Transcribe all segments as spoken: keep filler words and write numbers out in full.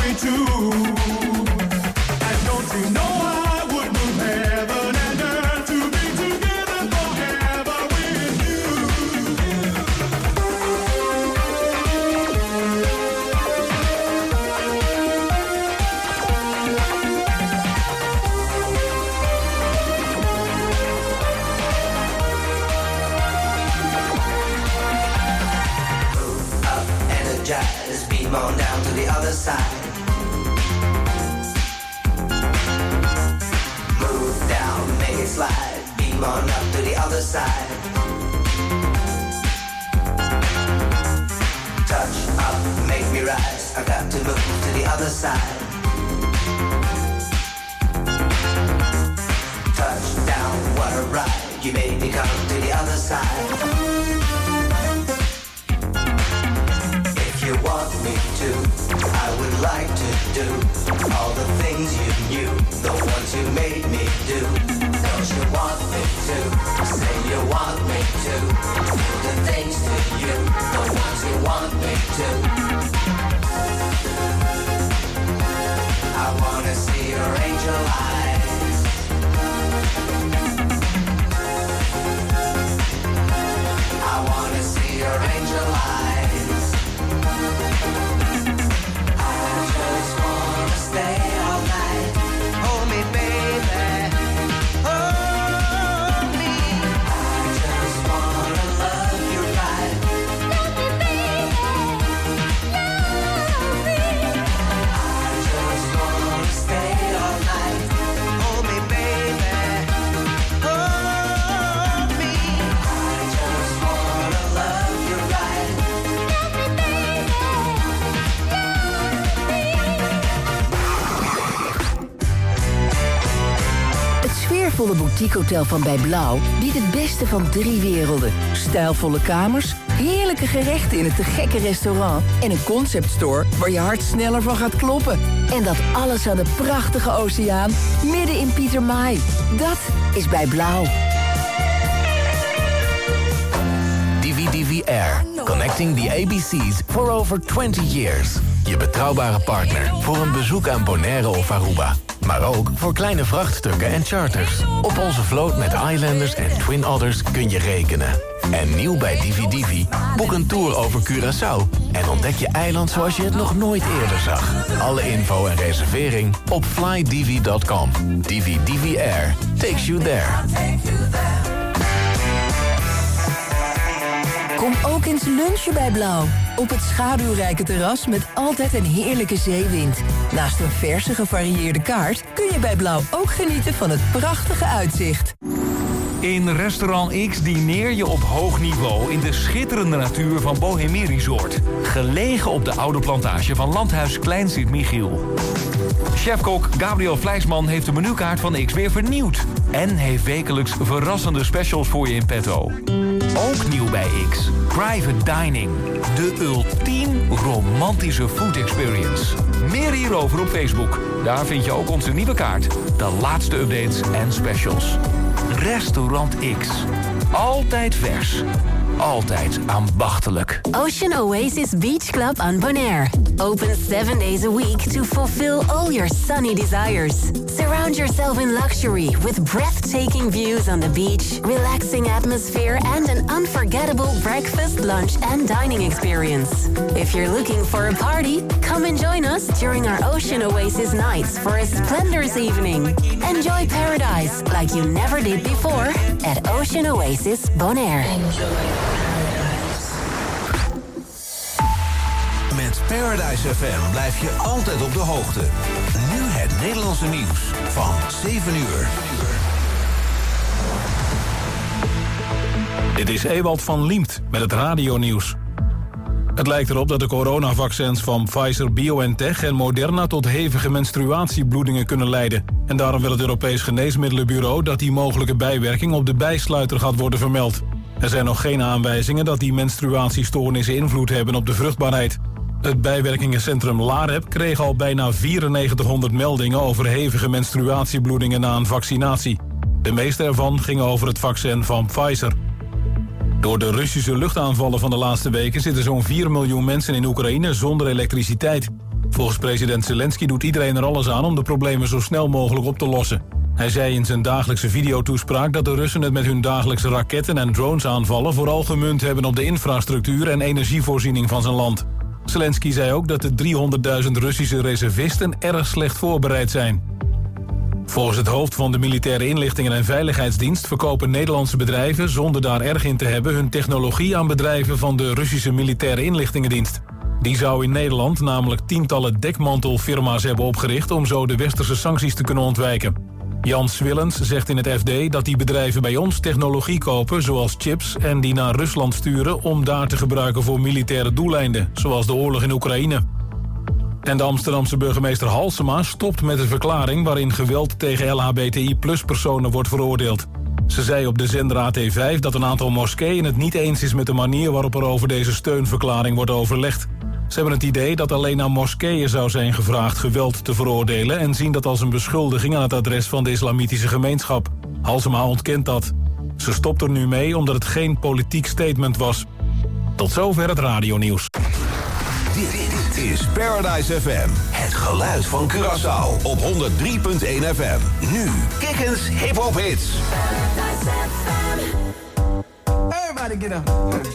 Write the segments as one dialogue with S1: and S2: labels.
S1: me to. And don't you know I would move heaven and earth to be together forever with you.
S2: Move up, energize, beam on down to the other side. Slide, beam on up to the other side. Touch up, make me rise. I got to move to the other side. Touch down, what a ride. You made me come to the other side. If you want me to, I would like to do all the things you knew, the ones you made me do. Don't you want me to? Say you want me to. Do the things to you, the ones you want me to. I wanna see your angel eyes. I wanna see your angel eyes. I just wanna stay all night. Hold me, baby. Hold me. I just wanna love you right. Love me, baby. Love me. I just wanna stay all night. Hold me, baby. Hold me. I just wanna love you right. Love me, baby.
S3: Het sfeervolle boutiquehotel van Bij Blauw biedt het beste van drie werelden. Stijlvolle kamers, heerlijke gerechten in het te gekke restaurant en een conceptstore waar je hart sneller van gaat kloppen. En dat alles aan de prachtige oceaan midden in Pietermaai. Dat is Bij Blauw.
S4: D V D V Air. Connecting the A B C's for over twenty years. Je betrouwbare partner voor een bezoek aan Bonaire of Aruba. Maar ook voor kleine vrachtstukken en charters. Op onze vloot met Islanders en Twin Otters kun je rekenen. En nieuw bij D V D V, boek een tour over Curaçao en ontdek je eiland zoals je het nog nooit eerder zag. Alle info en reservering op fly d v dot com. D V D V Air takes you there.
S3: Kom ook eens lunchen bij Blauw. Op het schaduwrijke terras met altijd een heerlijke zeewind. Naast een verse gevarieerde kaart kun je bij Blauw ook genieten van het prachtige uitzicht.
S5: In Restaurant X dineer je op hoog niveau in de schitterende natuur van Bohemie Resort. Gelegen op de oude plantage van Landhuis Klein Sint-Michiel. Chefkok Gabriel Vleisman heeft de menukaart van X weer vernieuwd. En heeft wekelijks verrassende specials voor je in petto. Ook nieuw bij X. Private Dining. De ultiem romantische food experience. Meer hierover op Facebook. Daar vind je ook onze nieuwe kaart. De laatste updates en specials. Restaurant X. Altijd vers. Altijd ambachtelijk.
S6: Ocean Oasis Beach Club on Bonaire. Open seven days a week to fulfill all your sunny desires. Surround yourself in luxury with breathtaking views on the beach, relaxing atmosphere, and an unforgettable breakfast, lunch, and dining experience. If you're looking for a party, come and join us during our Ocean Oasis nights for a splendorous evening. Enjoy paradise like you never did before at Ocean Oasis Bonaire.
S7: Met Paradise F M blijf je altijd op de hoogte. Nu het Nederlandse nieuws van zeven uur.
S8: Dit is Ewald van Liemt met het radionieuws. Het lijkt erop dat de coronavaccins van Pfizer-BioNTech en Moderna tot hevige menstruatiebloedingen kunnen leiden. En daarom wil het Europees Geneesmiddelenbureau dat die mogelijke bijwerking op de bijsluiter gaat worden vermeld. Er zijn nog geen aanwijzingen dat die menstruatiestoornissen invloed hebben op de vruchtbaarheid. Het bijwerkingencentrum LAREP kreeg al bijna vierennegentighonderd meldingen over hevige menstruatiebloedingen na een vaccinatie. De meeste ervan gingen over het vaccin van Pfizer. Door de Russische luchtaanvallen van de laatste weken zitten zo'n vier miljoen mensen in Oekraïne zonder elektriciteit. Volgens president Zelensky doet iedereen er alles aan om de problemen zo snel mogelijk op te lossen. Hij zei in zijn dagelijkse videotoespraak dat de Russen het met hun dagelijkse raketten en dronesaanvallen vooral gemunt hebben op de infrastructuur en energievoorziening van zijn land. Zelensky zei ook dat de driehonderdduizend Russische reservisten erg slecht voorbereid zijn. Volgens het hoofd van de Militaire Inlichtingen en Veiligheidsdienst verkopen Nederlandse bedrijven zonder daar erg in te hebben hun technologie aan bedrijven van de Russische Militaire Inlichtingendienst. Die zou in Nederland namelijk tientallen dekmantelfirma's hebben opgericht om zo de westerse sancties te kunnen ontwijken. Jan Swillens zegt in het F D dat die bedrijven bij ons technologie kopen, zoals chips, en die naar Rusland sturen om daar te gebruiken voor militaire doeleinden, zoals de oorlog in Oekraïne. En de Amsterdamse burgemeester Halsema stopt met een verklaring waarin geweld tegen L H B T I plus personen wordt veroordeeld. Ze zei op de zender A T vijf dat een aantal moskeeën het niet eens is met de manier waarop er over deze steunverklaring wordt overlegd. Ze hebben het idee dat alleen aan moskeeën zou zijn gevraagd geweld te veroordelen en zien dat als een beschuldiging aan het adres van de islamitische gemeenschap. Halsema ontkent dat. Ze stopt er nu mee omdat het geen politiek statement was. Tot zover het radionieuws.
S7: Dit is Paradise F M. Het geluid van Curaçao op honderd drie punt één F M. Nu Kikkens Hip Hop Hits.
S9: Everybody get up.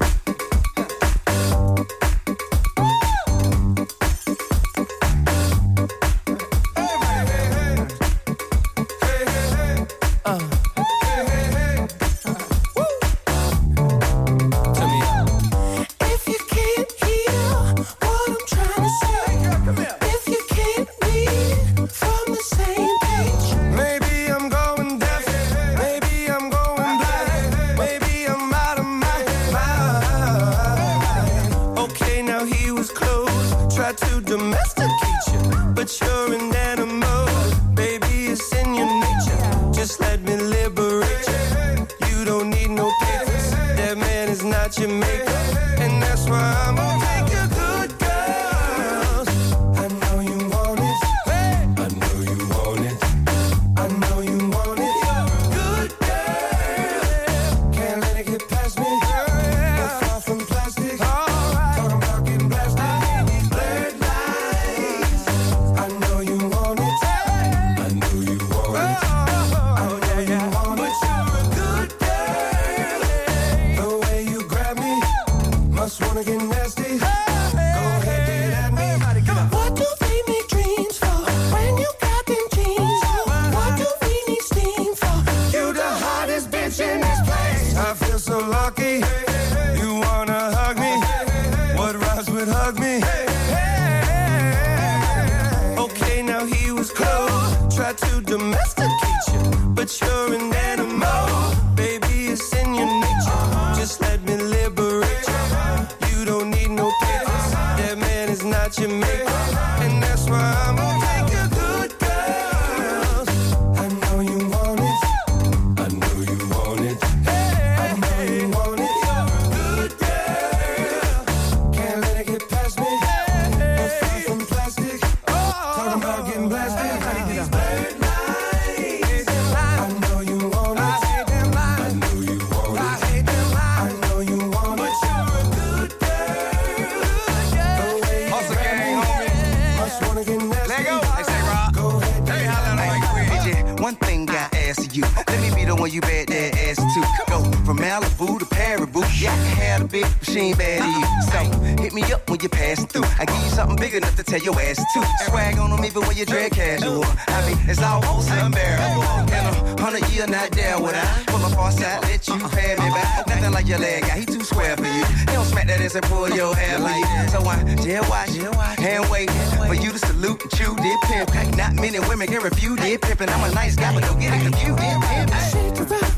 S10: And pull your hair like that. So I just watch and wait for you to salute and chew did pimp. Not many women can refuse did pimp, and I'm a nice guy, but don't get it confused. Did pimp. Shake it up,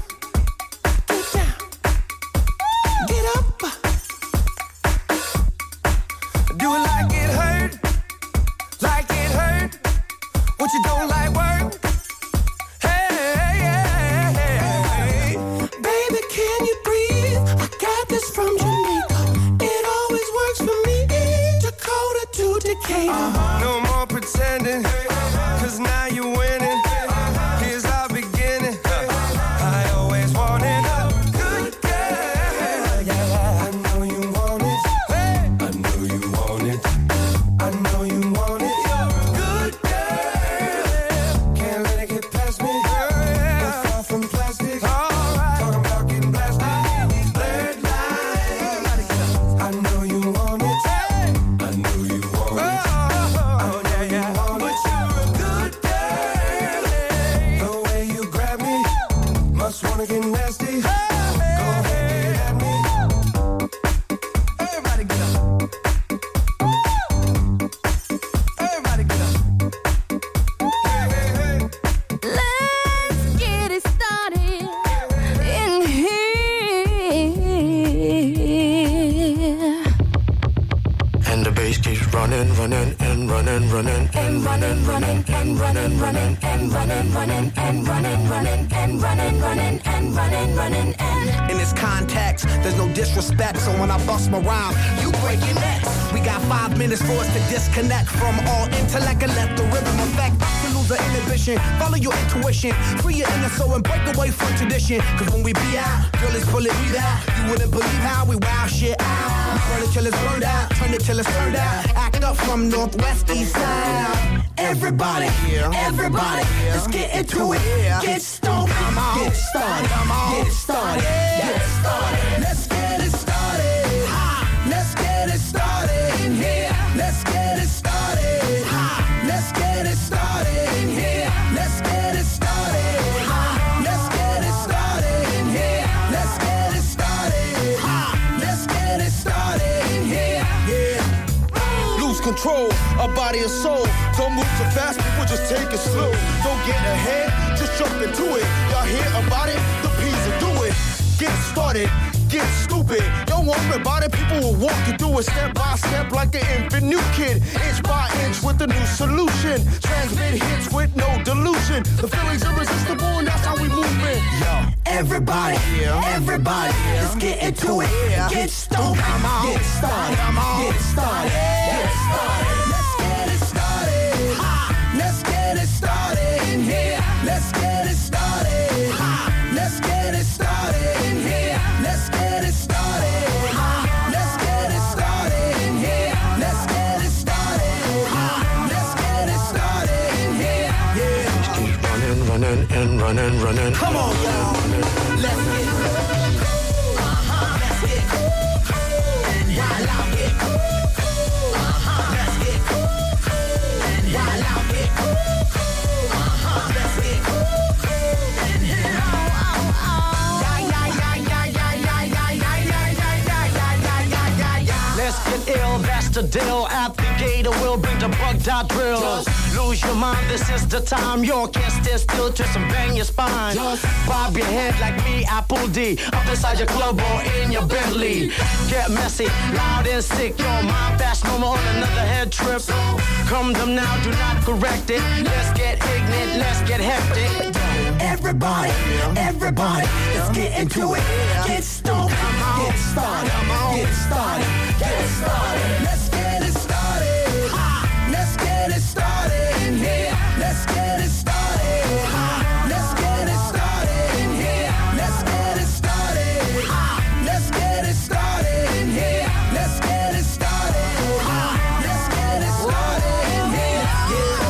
S10: get down, get up. Do it like it hurt, like it hurt. What you don't like work? Hey, hey, hey, hey. Baby, can you breathe? I got this from Jamaica. Uh-huh. No more pretending, cause now you're winning. Here's our beginning. I always wanted a good girl. Yeah, I know you want it. I know you want it. I know you want it.
S1: yeah. But you're a good girl. The way you grab me, must wanna get nasty. Go ahead, get at me. Everybody get up. Everybody get up. Hey, hey, hey.
S11: Let's get it started in here.
S12: And the bass keeps running, running, and running, running, and running, running, and running, running, and running, running, and running, running, and running, running, and running, running, and.
S13: In this context, there's no disrespect, so when I bust my rhyme, you break your necks. We got five minutes for us to disconnect from all intellect and let the rhythm affect. To lose the inhibition, follow your intuition, free your inner soul and break away from tradition. Cause when we be out, girl, it's bullet we out. You wouldn't believe how we wow shit out. We burn it till it's burned out, turn it till it's turned out. Act up from Northwest East Side. Everybody, everybody, let's get into it. Get stoned, get started, get started, get started. Let's get it started. Let's get it started in here. Let's get it started. Let's get it started in here. Let's get it started. Let's get it started in here. Let's get it started. Let's get it started in here. Yeah.
S14: Lose control, a body and soul. Don't move too fast, people just take it slow. Don't get ahead, just jump into it. Y'all hear about it? The P's will do it. Get started, get stupid. Don't worry about it, people will walk you through it step by step like an infant new kid. Inch by inch with a new solution. Transmit hits with no delusion. The feeling's irresistible and that's how we move it. Yo,
S13: everybody, everybody, let's get into it. Get stoned, get started, get started, get started. Let's get it started. Let's get it started in here. Let's get it started. Let's get it started in here. Let's get it started. Let's get it started in here. Let's get it started. Let's get it started in here. Yeah.
S12: Just keep running, running, and running, running.
S13: Come on, y'all. Let's get it. Uh-huh. Let's get it. And while I get it. Uh-huh. Let's get it. And while I get it. Uh-huh. Let's get it.
S15: Let's get ill, that's the deal. At the gate, we'll bring the bugged out drills. Lose your mind, this is the time. You can't stand still, twist and bang your spine. Bob your head like me, Apple D. Up inside your club or in your Bentley. Get messy, loud and sick. Your mind fast, no more on another head trip. Come them now, do not correct it. Let's get ignorant, let's get hectic.
S13: Everybody, everybody, let's get into it. Get stoned, get started, get started, get started. Let's get it started. Let's get it started in here. Let's get it started. Let's get it started in here. Let's get it started. Let's get it started in here. Let's get it started. Let's get it started in here. Yeah.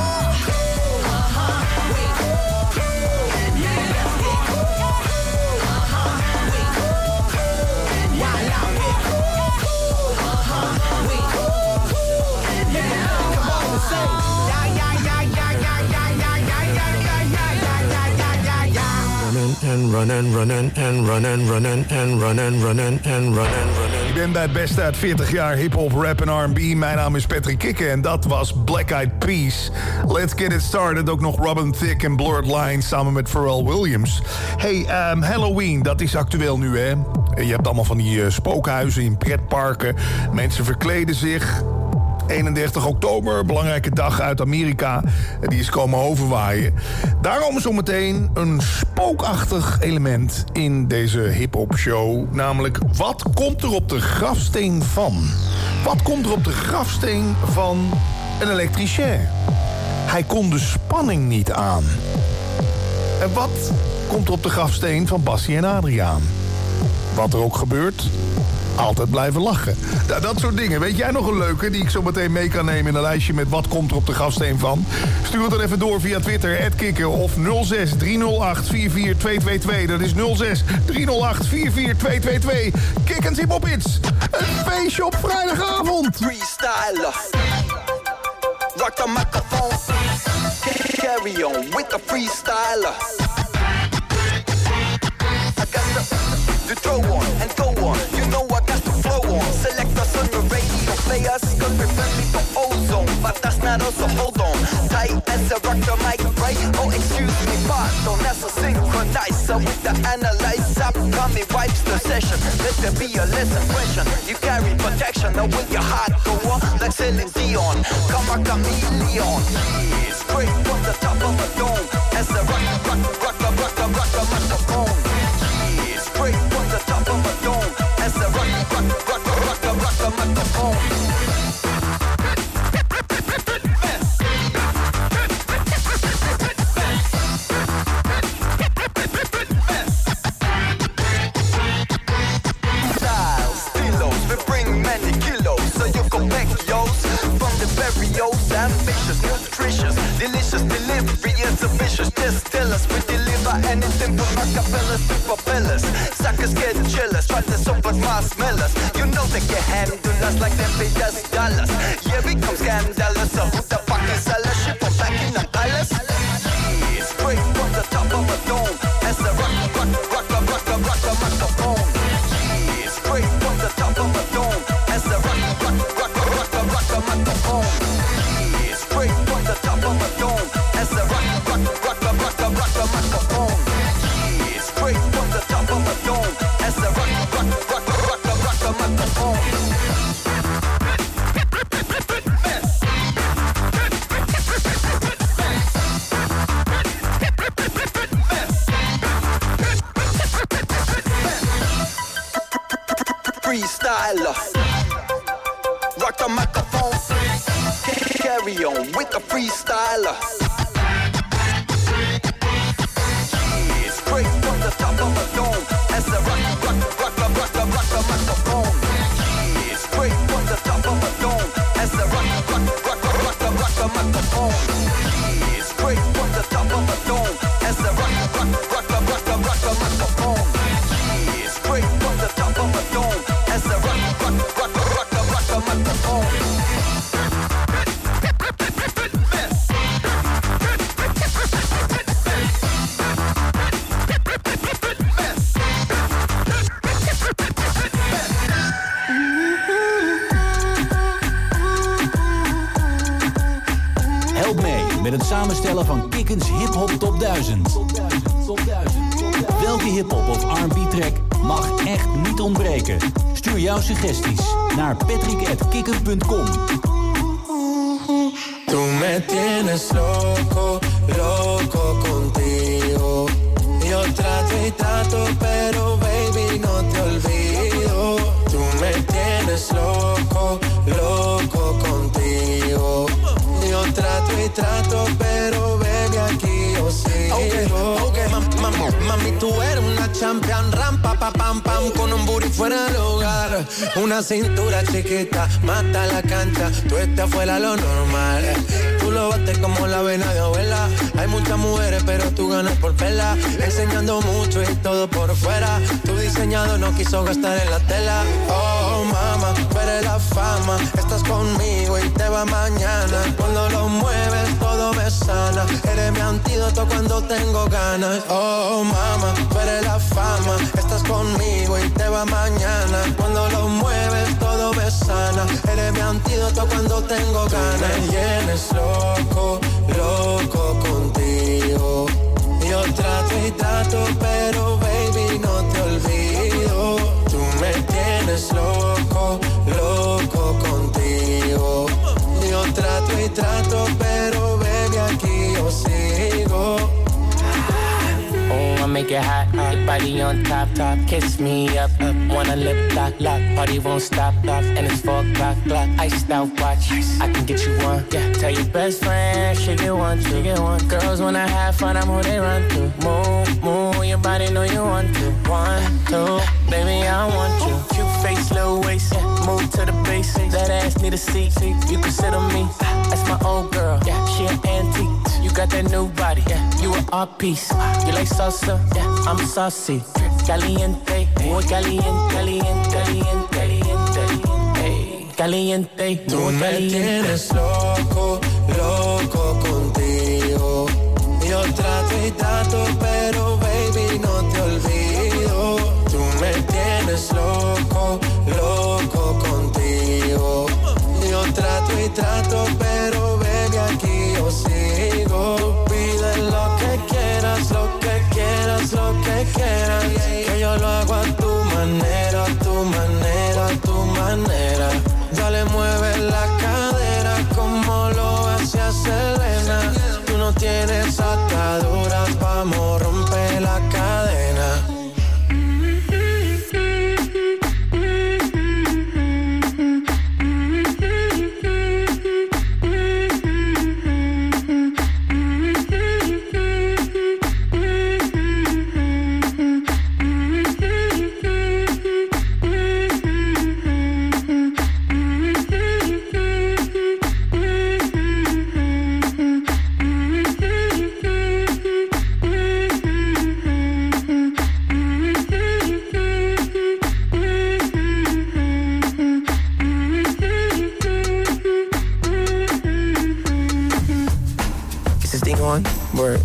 S12: And running, running, and running, running, and running, running, and running, running.
S16: Ik ben bij het beste uit veertig jaar hip-hop, rap en R en B. Mijn naam is Patrick Kikke en dat was Black Eyed Peas. Let's Get It Started, ook nog Robin Thicke en Blurred Lines samen met Pharrell Williams. Hey, um, Halloween, dat is actueel nu, hè? Je hebt allemaal van die uh, spookhuizen in pretparken. Mensen verkleden zich. eenendertig oktober, belangrijke dag uit Amerika. Die is komen overwaaien. Daarom zometeen een spookachtig element in deze hip-hop show. Namelijk, wat komt er op de grafsteen van? Wat komt er op de grafsteen van een elektricien? Hij kon de spanning niet aan. En wat komt er op de grafsteen van Bassie en Adriaan? Wat er ook gebeurt, altijd blijven lachen. Nou, dat soort dingen. Weet jij nog een leuke die ik zo meteen mee kan nemen in een lijstje met wat komt er op de grafsteen van? Stuur het dan even door via Twitter, at Kikke, of nul zes drie nul acht vier vier twee twee twee. Dat is nul zes drie nul acht vier vier twee twee twee. Kikkens Hip Hop Hits. Een feestje op vrijdagavond.
S10: Freestyle. Rock the microphone. carry on with the freestyler. I got the, the throw on and go on. You know I got the flow on. Select us on the radio, play us, cause we're friendly to ozone. But that's not us, so hold on. Tight as a rock the mic, right? Oh, excuse me, pardon. That's a synchronizer with the analyzer. Coming wipes the session. Let there be a less impression. You carry protection, now will your heart go on like Celine Dion? Come a chameleon. Yeah, straight from the top of a dome. As a rock, rock, rock, rock, rock, rock, rock, rock, microphone. Yeah, straight from the top of a dome. As a rock, rock, rock, rock, rock, rock, rock, microphone. Ambitious, nutritious, delicious delivery is a vicious. Just tell us we deliver anything from acapellas to propellers. Suckers get jealous, try to soap but marshmallows. You know they can handle us like them pay us dollars. Yeah, we come scandalous. So who the fuck is a ship from back in the palace? Yeah, straight from the top of a dome. As a rock, rock, rock, rock, rock, rock, rock, rock, microphone. Yeah, straight from the top of a dome. As a rock, rock, rock, rock, rock, rock, rock, rock, microphone. Straight from the top of a dome. As a rock, rock, rock, rock, rock, rock, rock, rock, microphone. Yeah, straight from the top of a dome. As a rock, rock, rock, rock, rock, rock, rock, microphone. Freestyler. Rock the microphone. Carry on with the freestyler. Yeah, straight from the top of a dome. As a rock, rock, rock, rock, rock, rock, rock, rock, microphone. Yeah, straight from the top of a dome. As a rock, rock, rock, rock, rock, rock, rock, rock, microphone. Yeah, straight from the top of a dome. As a rock, rock, rock, rock, rock, rock, rock, rock, microphone. Yeah, straight from the top of a dome. As a rock, rock, rock, rock, rock, rock, rock, rock, microphone.
S5: Help mee met het samenstellen van Kikkens Hip Hop Top duizend. Welke hip-hop of R en B track mag echt niet ontbreken? Stuur jouw suggesties naar patrick at kikken punt com.
S12: Tú me tienes loco, loco contigo. Yo trato y trato, pero baby no te olvido. Tú me tienes loco, loco contigo. Yo trato y trato, pero baby aquí yo sigo. Okay, okay, mam, mam, mami, tú eres una champion, ram, pa, pa, pam, pam, con un booty fuera del hogar. Una cintura chiquita, mata la cancha, tú estás fuera lo normal. Tú lo bates como la vena de abuela. Hay muchas mujeres, pero tú ganas por pela. Enseñando mucho y todo por fuera. Tu diseñado no quiso gastar en la tela. Oh, mama, tú eres la fama. Estás conmigo y te va mañana. Cuando lo mueves todo me sana. Eres mi antídoto cuando tengo ganas. Oh, mama, tú eres la fama. Estás conmigo y te va mañana. Cuando lo mueves todo me sana. Eres mi antídoto cuando tengo ganas. Tú me tienes loco, loco contigo. Yo trato y trato, pero baby no te olvido. Tú me tienes loco, loco contigo. Yo trato y trato, pero baby aquí yo sigo.
S17: Oh, I make it hot, hot, body on top, top. Kiss me up, up, wanna lip lock, lock. Party won't stop, stop, and it's four o'clock, clock. Iced out watch, I can get you one. Yeah, tell your best friend, she get one, she get one. Girls wanna have fun, I'm who they run to. Move, move, your body know you want to. One, two, baby, I want you. Cute face, little waist, yeah. Move to the base. That ass need a seat, you can sit on me. That's my old girl, yeah, she an antique. You got that new body, yeah, you an art piece. You like salsa, yeah, I'm saucy. Caliente, muy caliente, caliente, caliente, caliente, caliente,
S12: Tú me tienes loco, loco contigo. amor rompe la cadena. Word.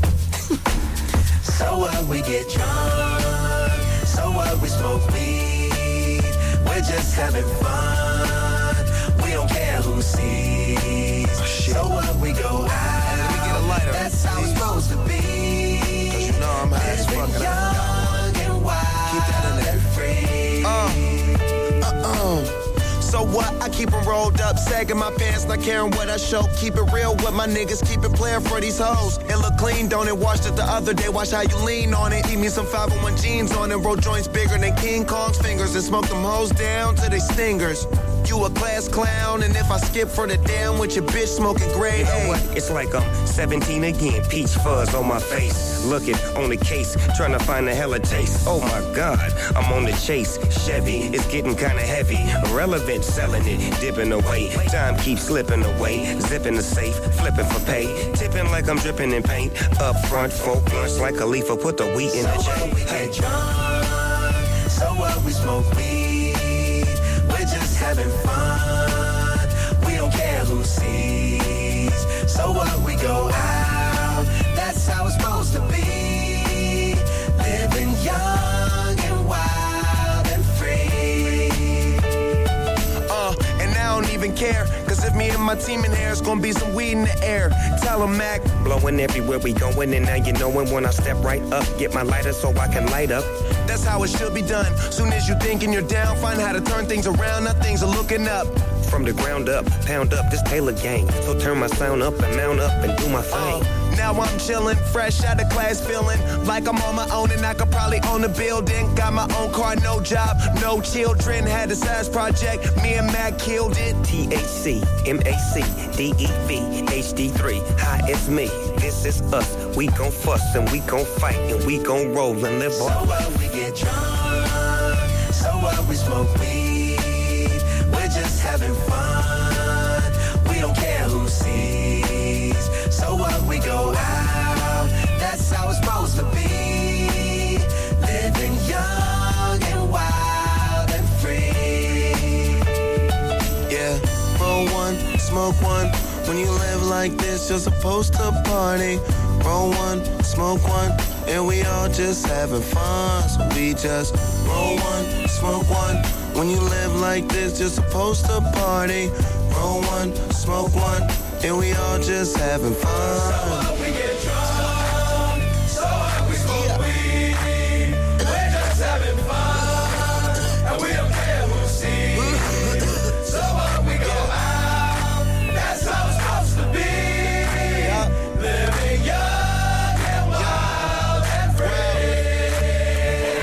S2: So what, we get drunk. So what, we smoke weed. We're just having fun. We don't care who sees.
S12: Oh, shit.
S2: So what, we go out.
S12: We get a lighter.
S2: That's how it's supposed to be.
S12: Cause you know I'm high as fuck.
S2: Living young and wild. Keep that in there. And free.
S12: Uh, uh-uh. So what? I keep them rolled up, sagging my pants, not caring what I show. Keep it real with my niggas, keep it playing for these hoes. It look clean, don't it? Washed it the other day, watch how you lean on it. Eat me some five oh one jeans on it, roll joints bigger than King Kong's fingers, and smoke them hoes down to they stingers. You a class clown, and if I skip for the damn with your bitch smoking gray.
S18: You know what? It's like I'm seventeen again, peach fuzz on my face. Looking on the case, trying to find a hella taste. Oh my God, I'm on the chase. Chevy, it's getting kinda heavy. Irrelevant, selling it, dipping away. Time keeps slipping away. Zipping the safe, flipping for pay. Tipping like I'm dripping in paint. Up front, four blunts like a leaf, put the wheat in the
S2: So
S18: chain.
S2: what, we get drunk. So what, we smoke weed. We're just having fun. We don't care who sees. So what, we go out. That's how it's supposed to be. Living young and wild and free.
S12: Uh, and I don't even care, cause if me and my team in here, it's gonna be some weed in the air. Tell 'em, Mac.
S18: Blowing everywhere we going, and now you knowin' when I step right up. Get my lighter so I can light up.
S12: That's how it should be done. Soon as you thinking you're down, find how to turn things around. Now things are looking up.
S18: From the ground up, pound up this Taylor gang. So turn my sound up and mount up and do my thing.
S12: Uh, now I'm chillin', fresh out of class, feeling like I'm on my own and I could probably own a building. Got my own car, no job, no children. Had a size project, me and Mac killed it.
S18: T H C, M A C, D E V, H D three. Hi, it's me. This is us. We gon' fuss and we gon' fight and we gon' roll and live
S2: So
S18: on.
S2: what, we get drunk. So what, we smoke weed. We're just having fun. We don't care who sees. So what, we go out. That's how it's supposed to be. Living young and wild and free.
S12: Yeah, roll one, smoke one. When you live like this, you're supposed to party. Roll one, smoke one, and we all just having fun. So we just roll one, smoke one. When you live like this, you're supposed to party. Roll one, smoke one, and we all just having fun.
S2: So what, we get drunk. So what, we smoke weed. We're just having fun. And we don't care who sees. So what, we go out. That's how it's supposed to be. Living young and wild and free.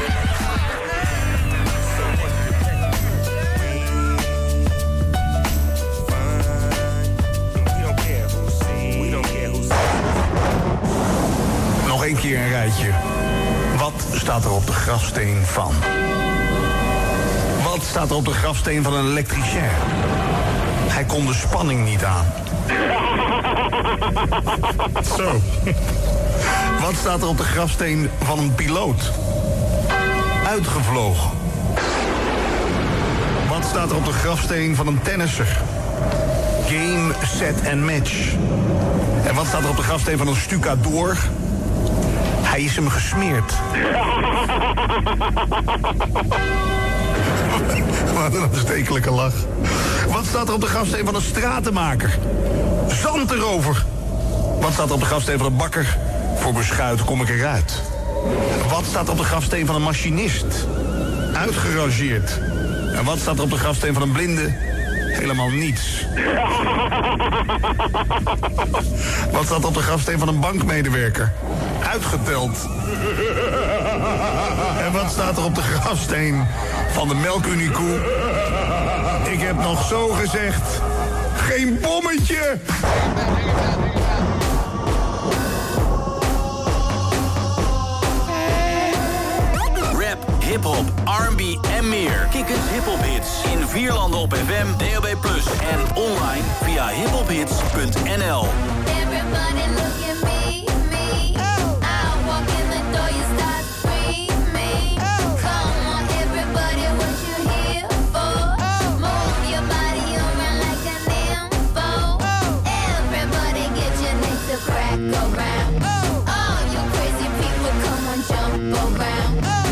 S18: We don't care who sees. We don't care who sees.
S16: Nog één keer een rijtje. Wat staat er op de grafsteen van? Wat staat er op de grafsteen van een elektricien? Hij kon de spanning niet aan. Zo. Wat staat er op de grafsteen van een piloot? Uitgevlogen. Wat staat er op de grafsteen van een tennisser? Game, set en match. En wat staat er op de grafsteen van een stucadoor? Hij is hem gesmeerd. Wat een aanstekelijke lach. Wat staat er op de grafsteen van een stratenmaker? Zand erover. Wat staat er op de grafsteen van een bakker? Voor beschuit kom ik eruit. Wat staat er op de grafsteen van een machinist? Uitgerangeerd. En wat staat er op de grafsteen van een blinde? Helemaal niets. Wat staat er op de grafsteen van een bankmedewerker? uitgeteld. En wat staat er op de grafsteen van de melkuniekoe? Ik heb nog zo gezegd, geen bommetje!
S19: Hip-hop, R en B en meer. Kikkens Hip-hop Hits. In vier landen op F M, D A B plus, en online via hiphophits punt n l.
S11: Everybody look at me, me. I walk in the door, you start screaming. Come on, everybody, what you here for? Move your body around like an info. Everybody get your necks to crack around. All you crazy people, come on, jump around.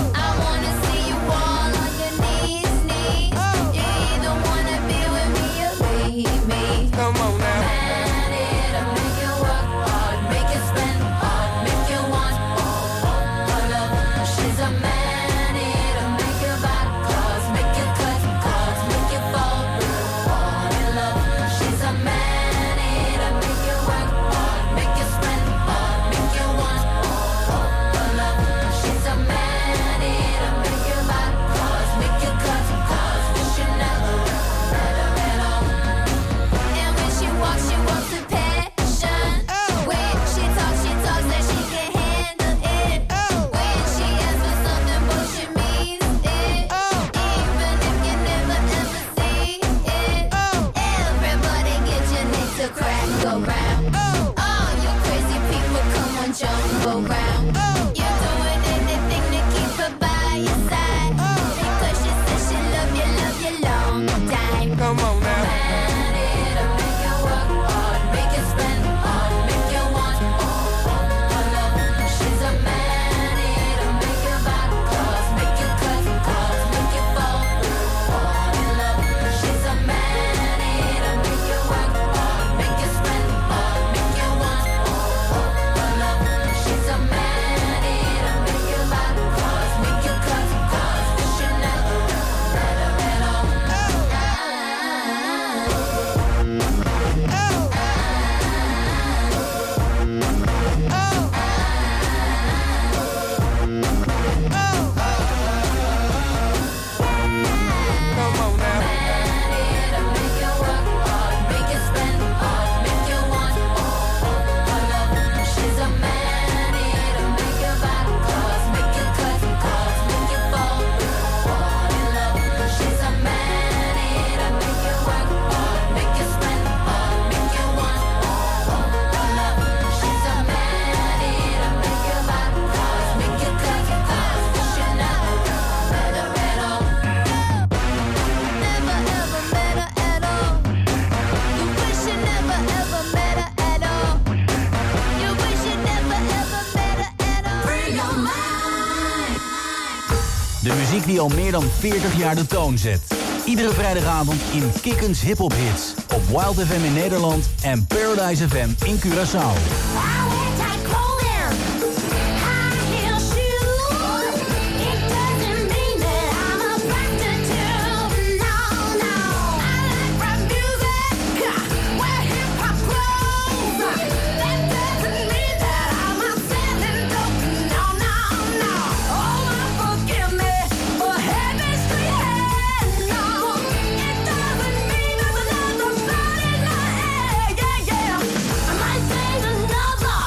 S12: Come on now.
S11: Man, it'll make you work hard, make you spend hard, make you want more love. She's a man, it'll make you buy cars, make you cut cards, make you fall hard in love. She's a man, it'll make you work hard, make you spend hard, make you want more love. She's a man, it'll make you buy cars, make you cut cards, but you never let her at all. She walks, she walks with passion. When she talks, she talks that she can handle it. When she asks for something, but she means it. Even if you never ever see it. Everybody get your neck to crack around. All you crazy people, come on, jump around. You're doing anything to keep her by your side. Because she says she love you, love you long time.
S12: Come on now.
S19: De muziek die al meer dan veertig jaar de toon zet. Iedere vrijdagavond in Kikkens Hip-Hop Hits. Op Wild F M in Nederland en Paradise F M in Curaçao.
S11: Yeah, yeah. I might say another.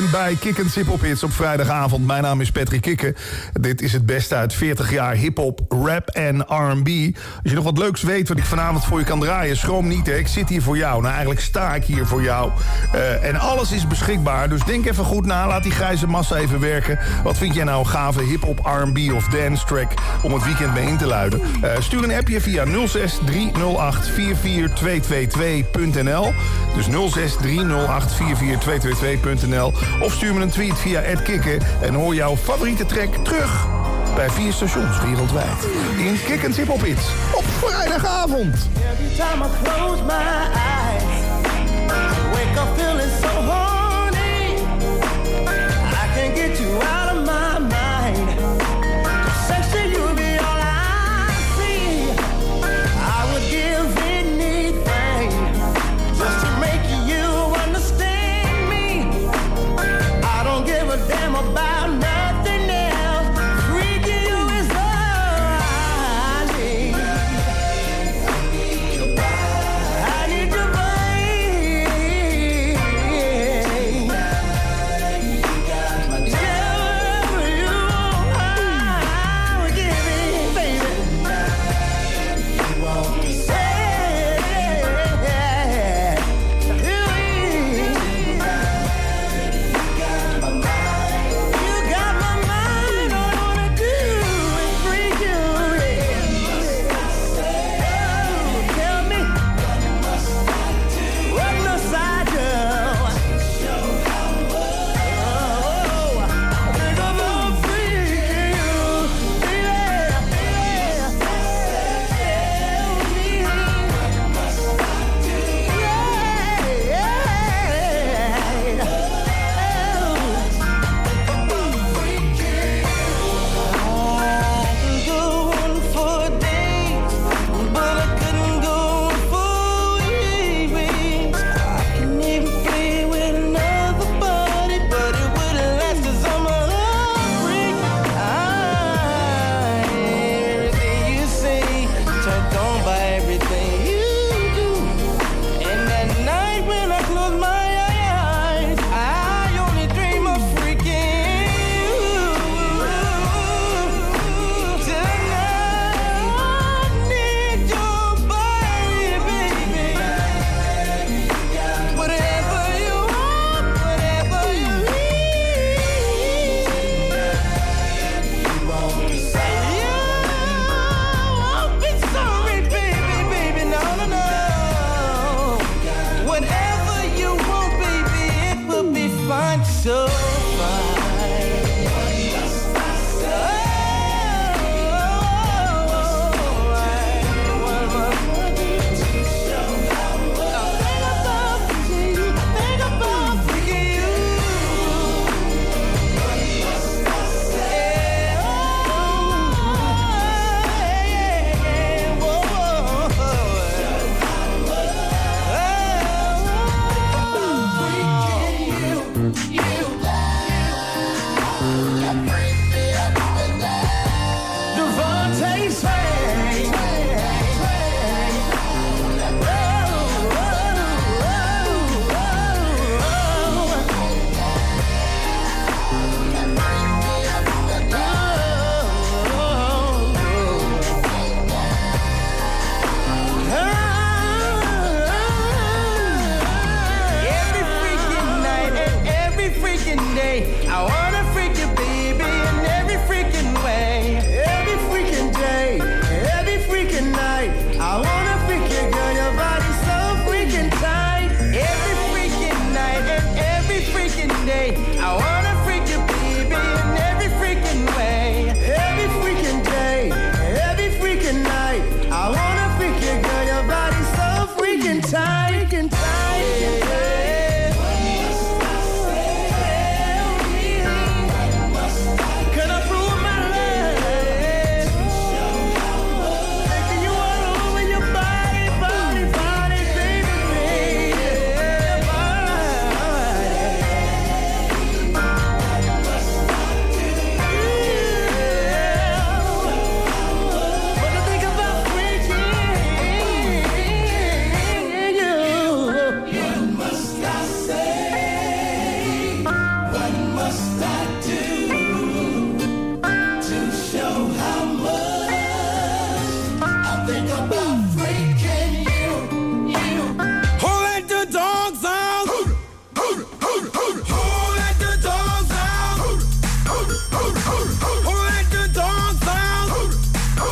S16: bent bij Kikkens Hip-Hop Hits op vrijdagavond. Mijn naam is Patrick Kikken. Dit is het beste uit veertig jaar hip-hop, rap en R en B. Als je nog wat leuks weet wat ik vanavond voor je kan draaien, schroom niet, hè. Ik zit hier voor jou. Nou, eigenlijk sta ik hier voor jou. Uh, en alles is beschikbaar, dus denk even goed na. Laat die grijze massa even werken. Wat vind jij nou een gave hip-hop, R en B of dance track om het weekend mee in te luiden? Uh, stuur een appje via nul zes drie nul acht vier vier twee twee twee punt n l. Dus nul zes drie nul acht vier vier twee twee twee punt n l. Of stuur me een tweet via at kikken en hoor jouw favoriete track terug bij vier stations wereldwijd. In Kikkens Hip Hop Hits op vrijdagavond.
S12: Every time I close my eyes, I wake up feeling so horny. I can't get you out of my mind. Sexy, you'll be all I see. I would give anything just to make you understand me. I don't give a damn about nothing else. Freaking you is all I need. I need your body.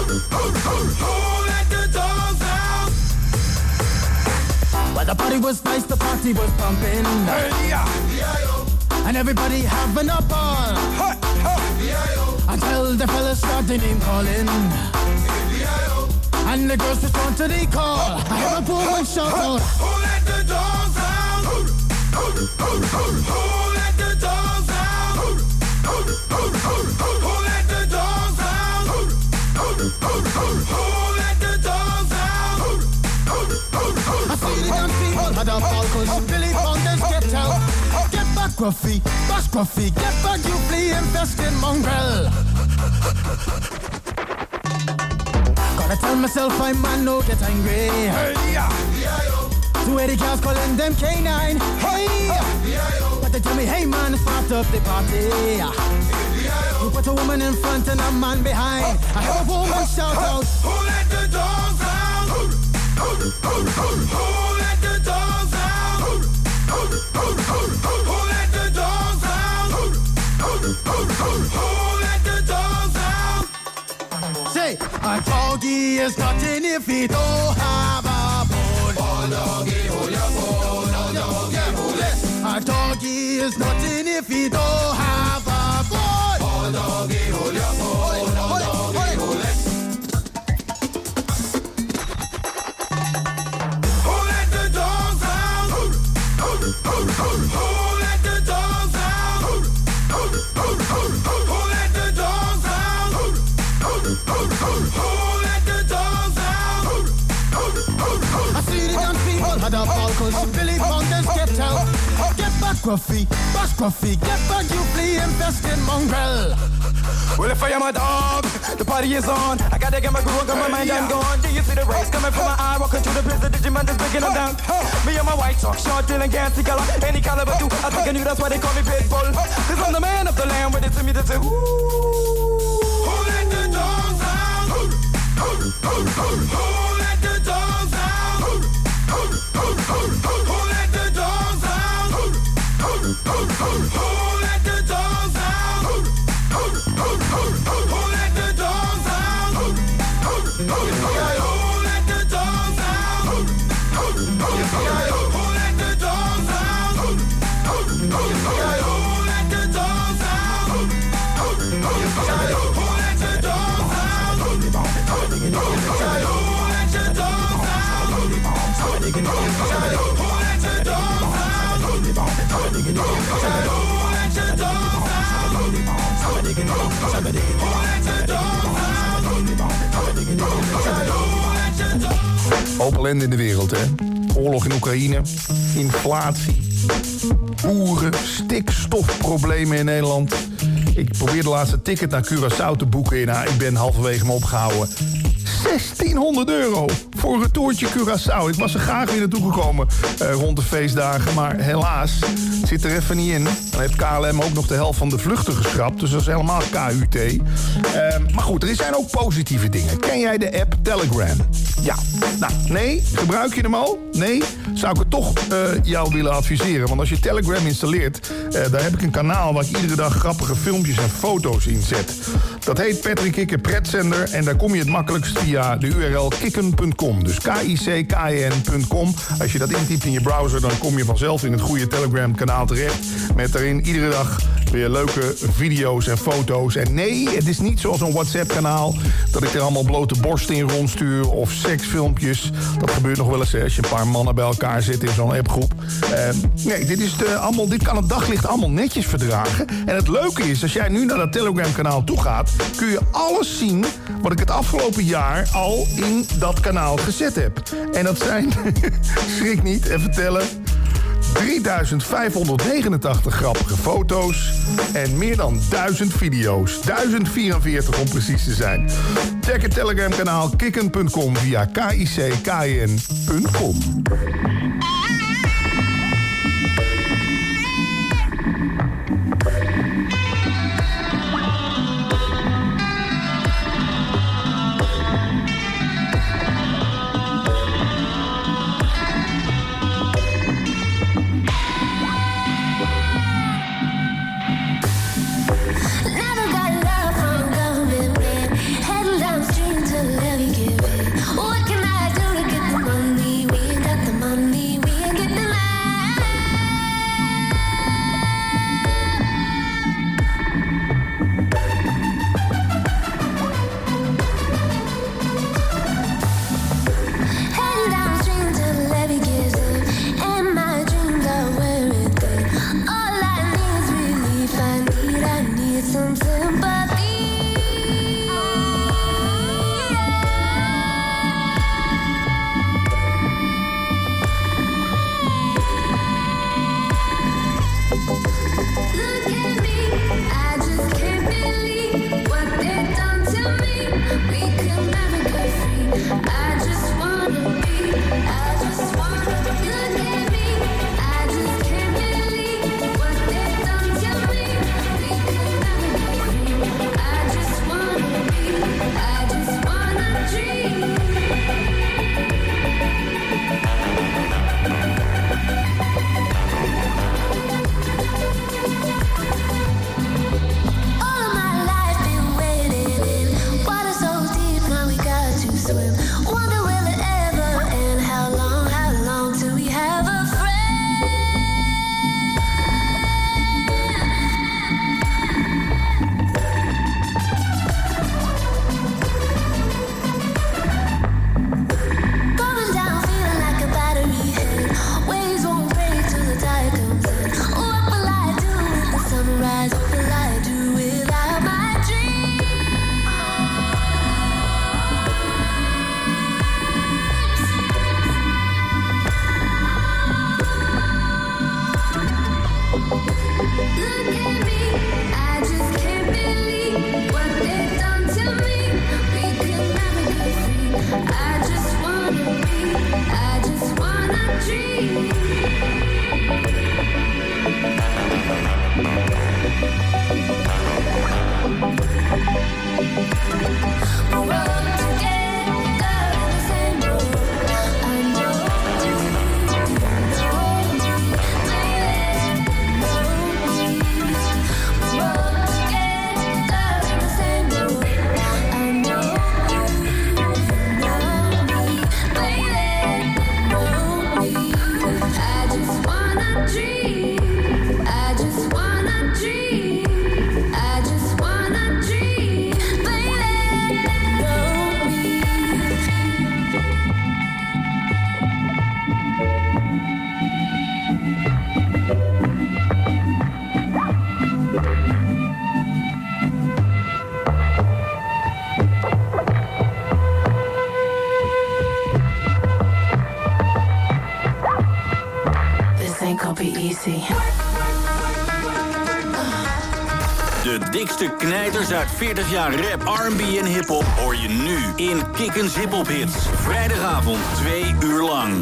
S1: let the dogs out.
S13: Well, the party was nice, the party was pumping. Hey, yeah. And everybody having a ball. Hey, hey. Until the fellas started name calling. And the girls respond to the call. I hear a woman shout out,
S1: who let the dogs out? Who let the dogs out? Who let the dogs out? Who let the dogs out?
S13: I see the young people had a ball cause Billy Fountains get out. Get back, Gruffy, bash Gruffy, get back, you flea infested mongrel. Gotta tell myself I'm man, no get angry. Hey, yeah. Two eighty girls calling them K nine. Hey, but they tell me, hey man, start up the party. You put a woman in front and a man behind. I hear a woman shout out,
S1: who let the dogs out? Who let the dogs out? Who let the dogs out? Who let the dogs out?
S13: Say, a doggy is nothing if he don't have a bone.
S1: Oh, doggy, hold your bone. Oh, doggy, hold it.
S13: A doggy is nothing if he don't have a bone.
S1: Oh, doggy, hold your bone. Oh, doggy, hold it. Who let the dogs out? Who let the dogs out? Who let the dogs out? Who let the dogs out?
S13: I see the young people had a ball cause Billy Fountains get out. Get back, Gruffy, bash Gruffy, get back, you flea infested mongrel.
S10: Well, if I am a dog, the party is on. I gotta get my groove on, got my mind, I'm gone. Do you see the rays coming from my eye? Walking through the prison, Digimon is breaking them down. Me and my white talk, short, deal and gassy color. Any caliber do, I think I knew that's why they call me Pitbull. Cause I'm the man of the land, with it to me to say, ooh.
S1: Who let the dogs out? Who let the dogs out? Who let the dogs out? Who let the dogs out? Who let the dogs out? Who let the dogs out? Who let the dogs out? Who let the dogs out? Who let the dogs out? Who let the dogs out? Who let the dogs out? Who let the dogs out?
S16: Hoop ellende in de wereld, hè? Oorlog in Oekraïne, inflatie, boeren, stikstofproblemen in Nederland. Ik probeer de laatste ticket naar Curaçao te boeken. Nou, ik ben halverwege me opgehouden. zestienhonderd euro voor een retourtje Curaçao. Ik was er graag weer naartoe gekomen uh, rond de feestdagen. Maar helaas, zit er even niet in. Dan heeft K L M ook nog de helft van de vluchten geschrapt. Dus dat is helemaal K U T. Uh, maar goed, er zijn ook positieve dingen. Ken jij de app Telegram? Ja. Nou, nee? Gebruik je hem al? Nee? Zou ik het toch uh, jou willen adviseren. Want als je Telegram installeert, uh, daar heb ik een kanaal waar ik iedere dag grappige filmpjes en foto's in zet. Dat heet Patrick Kikker Pretzender. En daar kom je het makkelijkst via de U R L kikken punt com. Dus K I C K E N punt com. Als je dat intypt in je browser, dan kom je vanzelf in het goede Telegram kanaal terecht. Met daarin iedere dag weer leuke video's en foto's. En nee, het is niet zoals een WhatsApp-kanaal dat ik er allemaal blote borsten in rondstuur of seksfilmpjes. Dat gebeurt nog wel eens hè, als je een paar mannen bij elkaar zit in zo'n appgroep. Uh, nee, dit, is de, allemaal, dit kan het daglicht allemaal netjes verdragen. En het leuke is, als jij nu naar dat Telegram-kanaal toe gaat, kun je alles zien wat ik het afgelopen jaar al in dat kanaal gezet heb. En dat zijn, schrik niet, even tellen, drieduizend vijfhonderdnegenentachtig grappige foto's en meer dan duizend video's. duizend vierenveertig om precies te zijn. Check het Telegram kanaal kikken punt com via K I C K E N punt com.
S11: Never got love from government man. Heading downstream to swim. Wonder will it ever end? How long, how long till we have a friend? Going down, feeling like a battery head. Waves won't break till the tide comes in. What will I do with the sunrise? What will I do without my dreams? Look at me, I just can't believe what they've done to me. We could never get free. I just wanna be, I just wanna dream. We're all together in the same room. I know you, know me, baby, know me. We're all together in the same room. I know you, know me, baby, know me. I just wanna dream. I just wanna dream. I just wanna dream, baby, know me. This ain't gonna be easy.
S19: De dikste knijters uit veertig jaar rap, R en B en hiphop hoor je nu in Kikkens Hiphop Hits. Vrijdagavond twee uur lang.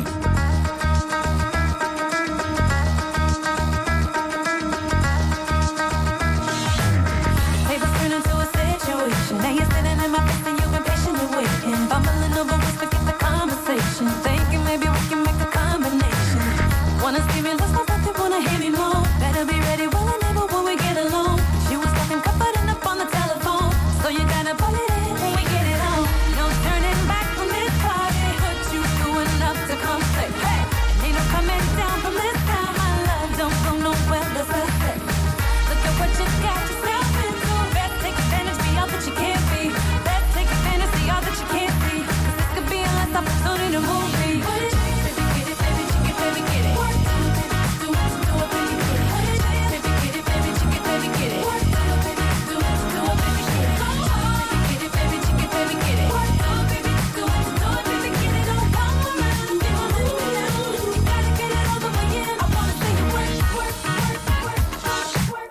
S11: Papers turn into a situation. Now you're sitting in my face and you've been patiently waiting. Bumbling over words, forget the conversation. Thinking maybe we can make a combination. Wanna see me lose my breath, they wanna hear me more. Better be ready, well and able when we get alone. She was talking confident up on the telephone. So you gotta pull it in when we get it on. No turning back from this party. Hurt you through enough to come say, hey. Ain't no coming down from this time. My love don't go nowhere, that's a fact. Look at what you got yourself into. Best take advantage, be all that you can't be. Best take advantage, see all that you can't see. 'Cause this could be a last opportunity to move me. Baby, get it, baby, chicken, baby, get it. Do it, do it, baby, get it. Baby, get it, baby, chicken, baby, get it. Do it, do it, baby, get it. Baby, get it, baby, chicken, baby, get it. Do it, do it, baby, get it. Don't come around, you don't let me down. You gotta get it all the way in. I wanna see you work, work, work, work, work.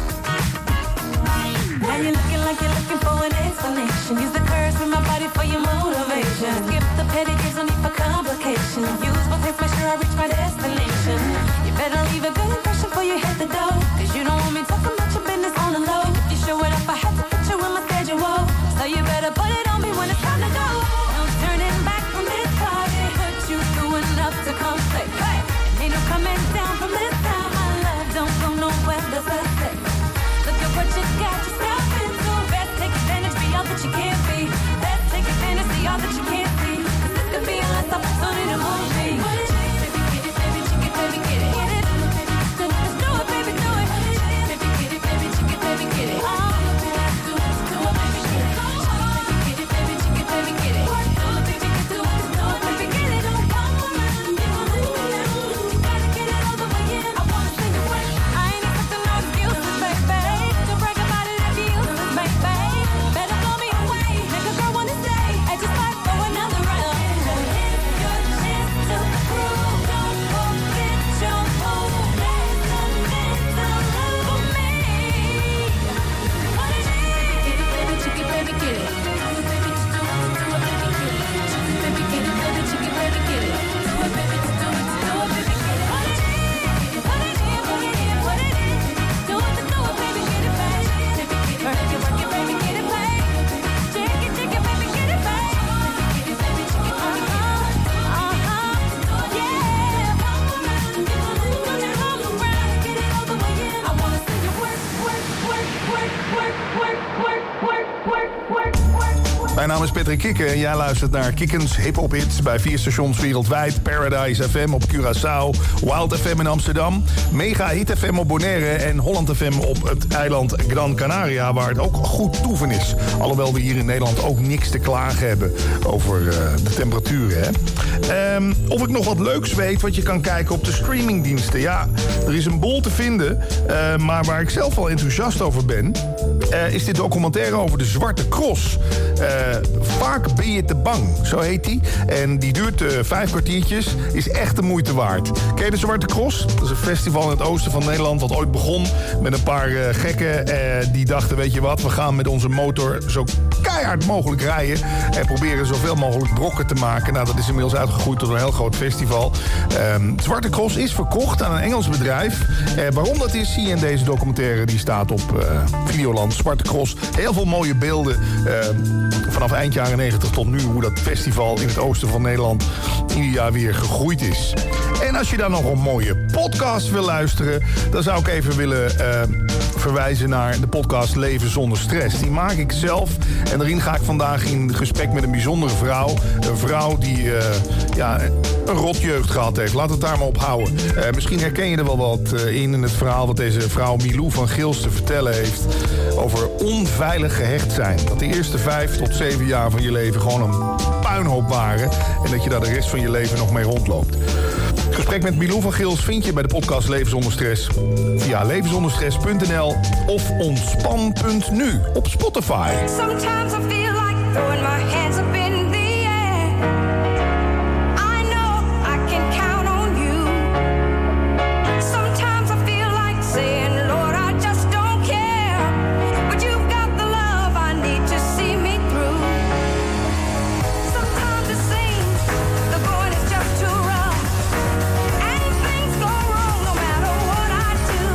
S11: Now you're looking like you're looking for an explanation. Use the curves in my body for your motivation. Skip the petty games, no need for complication. Use my tape, make sure I reach my destination. You better leave a good impression before you hit the door. 'Cause you don't want me talking about your business on the low. If you show it up, I had to put you in my schedule. So you better put it on me when it's time to go. No turning back from this party. Hurt you through enough to come say, hey. Ain't no coming down from this time. My love don't go nowhere, that's a fact. Look at what you got yourself into. Best take advantage, be all that you can't be. Best take advantage, see all that you can't see. 'Cause this could be a last opportunity to move me. Baby, get it, baby, chicken, baby, get it. Get it. Let's do it, baby, do it.
S16: Mijn naam is Patrick Kikken en jij luistert naar Kikkens Hip Hop Hits bij vier stations wereldwijd. Paradise F M op Curaçao, Wild F M in Amsterdam, Mega Hit F M op Bonaire en Holland F M op het eiland Gran Canaria, waar het ook goed toeven is. Alhoewel we hier in Nederland ook niks te klagen hebben over uh, de temperaturen. Hè? Um, of ik nog wat leuks weet wat je kan kijken op de streamingdiensten. Ja, er is een bol te vinden, uh, maar waar ik zelf wel enthousiast over ben, Uh, is dit documentaire over de Zwarte Cross. Uh, Vaak ben je te bang, zo heet die. En die duurt uh, vijf kwartiertjes, is echt de moeite waard. Ken je de Zwarte Cross? Dat is een festival in het oosten van Nederland dat ooit begon met een paar uh, gekken. Uh, die dachten, weet je wat, we gaan met onze motor zo keihard mogelijk rijden en proberen zoveel mogelijk brokken te maken. Nou, dat is inmiddels uitgegroeid tot een heel groot festival. Um, Zwarte Cross is verkocht aan een Engels bedrijf. Uh, waarom dat is, zie je in deze documentaire. Die staat op uh, Videoland. Zwarte Cross. Heel veel mooie beelden. Uh, vanaf eind jaren negentig tot nu. Hoe dat festival in het oosten van Nederland ieder jaar weer gegroeid is. En als je dan nog een mooie podcast wil luisteren, dan zou ik even willen uh, verwijzen naar de podcast Leven zonder stress. Die maak ik zelf. En daarin ga ik vandaag in gesprek met een bijzondere vrouw. Een vrouw die uh, ja, een rotjeugd gehad heeft. Laat het daar maar op houden. Uh, misschien herken je er wel wat uh, in in het verhaal wat deze vrouw Milou van Gils te vertellen heeft over onveilig gehecht zijn. Dat de eerste vijf tot zeven jaar van je leven gewoon een puinhoop waren en dat je daar de rest van je leven nog mee rondloopt. Het gesprek met Milou van Gils vind je bij de podcast Leven zonder stress via levenzonderstress punt n l of ontspan punt n u op Spotify.
S11: Sometimes I feel like throwing my hands up in the air. I know I can count on you. Sometimes I feel like saying, Lord, I just don't care. But you've got the love I need to see me through. Sometimes it seems the going is just too rough. And things go wrong no matter what I do.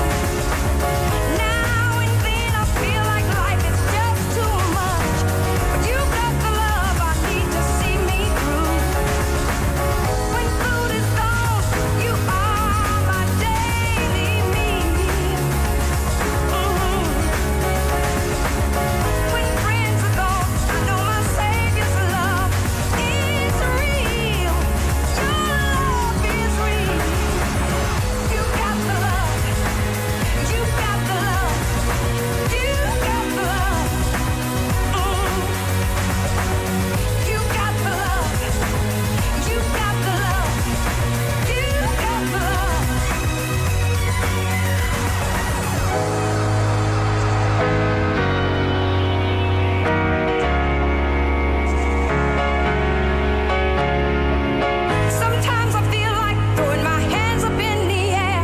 S11: Now and then I feel like life is just too much. But you've got the love I need to see me through. When food is gone, you are my daily meal. Mhm. When friends are gone, I know my Savior's love is real. Your love is real. You got the love. You got the love. You got the love. Mm. You got the love. You got the love. You got the love. Sometimes I feel like throwing my hands up in the air.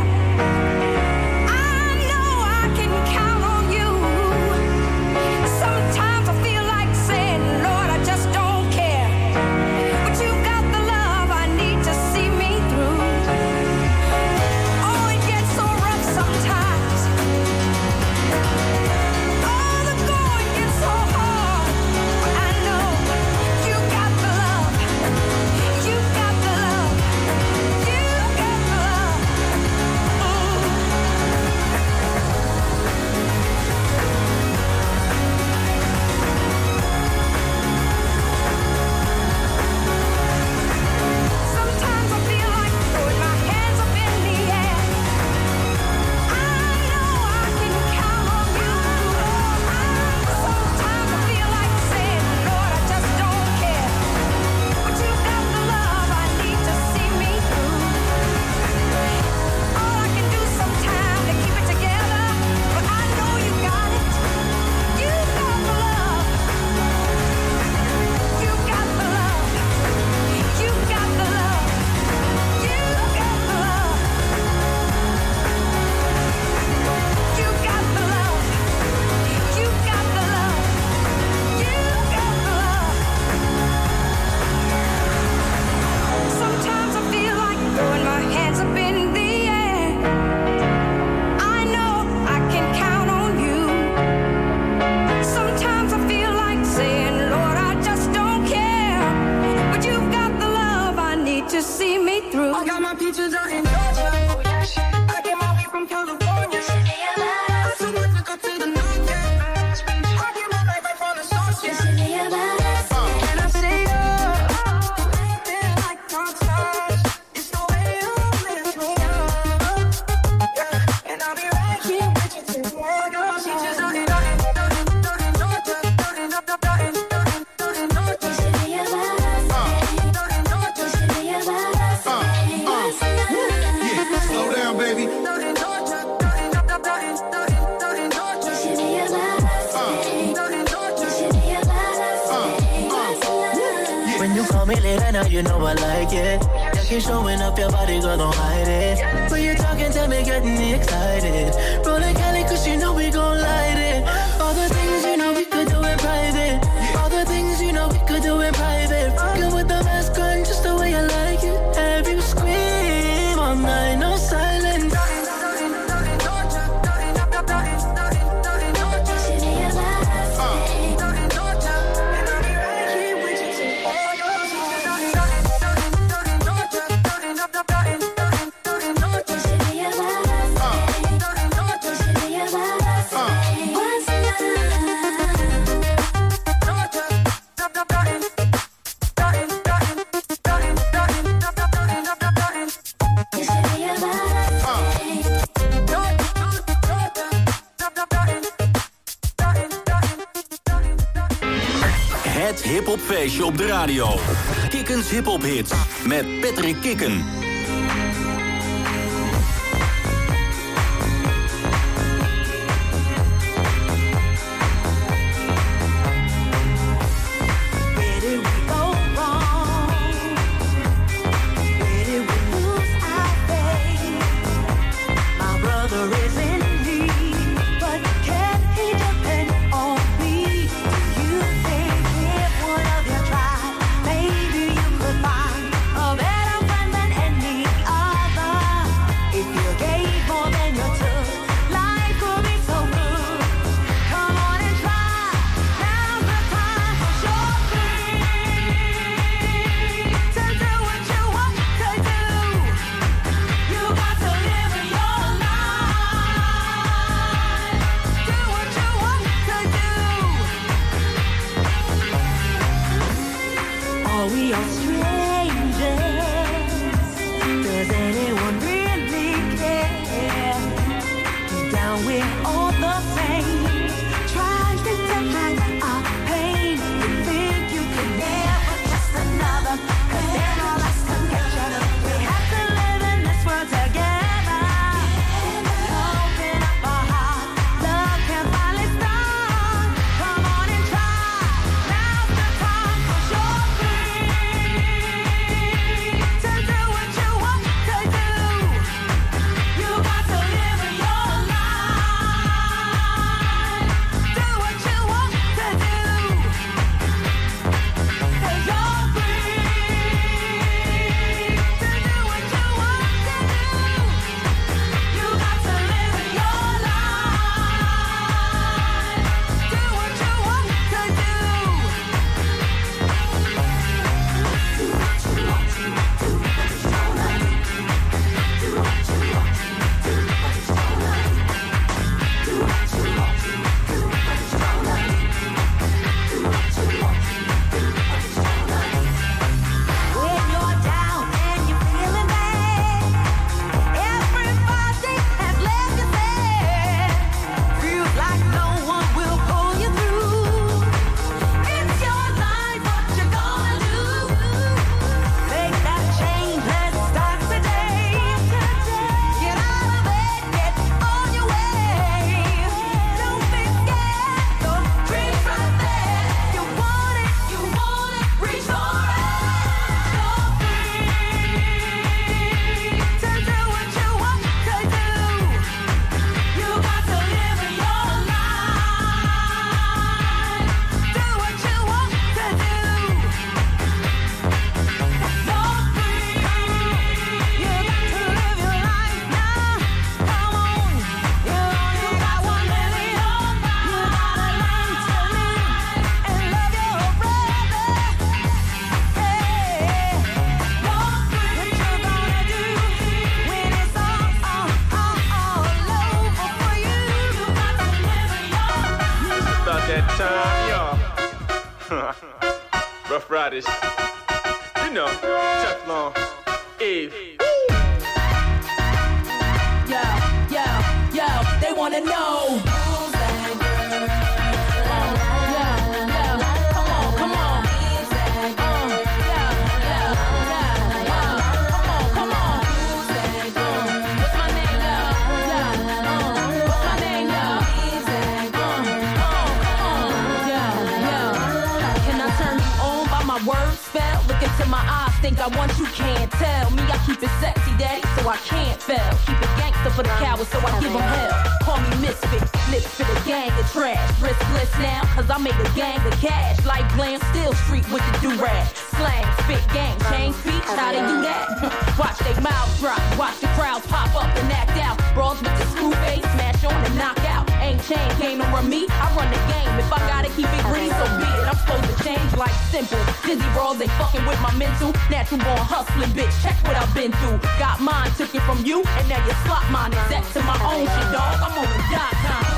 S11: I know I can count on you. Sometimes I feel like saying, Lord, I just don't care. But you've got the love I need to see me through. Oh, it gets so rough sometimes. Oh, the going gets so hard. But I know you got the love. You got the love. You got the love. Sometimes I feel like throwing my hands up in the air. I know I can count on you. Sometimes I feel like saying, Lord, I just don't care. But you got the love I need to see me through. All I can do sometimes to keep it together, but I know you got it. You got the love. You got the love. You got the love. You got the love. You got the love. You got the love. You got the love. Sometimes I feel like throwing my hands up in the air. I know I can count on you. Sometimes I feel like saying, Lord, I just don't care. But you've got the love I need to see me through. I got my peaches out in Georgia. I get my weed from California. I took my to go to the north, yeah. I get my life right from the source, yeah.
S20: When you call me late, I know you know I like it. You keep showing up your body, girl, don't hide it. When you talking to me, getting me excited. Rolling Cali, cause you know we gon' light it. All the things you know we could do in private. All the things you know we could do in private. Fucking with the mask on, just the way I like it. Have you scream all night, no silence.
S19: Het hiphopfeestje op de radio. Kikkens Hiphop Hits met Patrick Kikken.
S11: Maybe you could find a better friend than any
S21: Rough Riders, you know, Teflon, Eve.
S11: Yo, yo, yo, they wanna know. Who's that girl? Uh, yeah, yeah, come on, come on. Who's that girl? Uh, yeah, yeah, yeah, yeah, come on, come on. Who's that girl? What's my name, y'all? Yeah, uh, what's my name, y'all? Who's that girl? Uh, come on, yeah, yeah. Can I turn you on by my word spell?
S4: into my eyes, think I want you, can't tell. Me, I keep it sexy, daddy, so I can't fail. Keep it gangster for the cowards, so I give them hell. Call me misfit, lips for the gang of trash. Riskless now, cause I make a gang of cash. Like Glam, still street with the do-rag. Slang, spit, gang, change speech, how they do that? Watch they mouths drop, watch the crowds pop up and act out. Brawls with the screw face, smash on and knock out. Ain't chain, can't no run me, I run the game. If I gotta keep it green, so be it. I'm supposed to change like simple. Dizzy brawls, they fucking with my mental. Natural born hustling, bitch, check what I've been through. Got mine, took it from you, and now you slot mine. Exact to my own shit, dog. I'm on the dot com.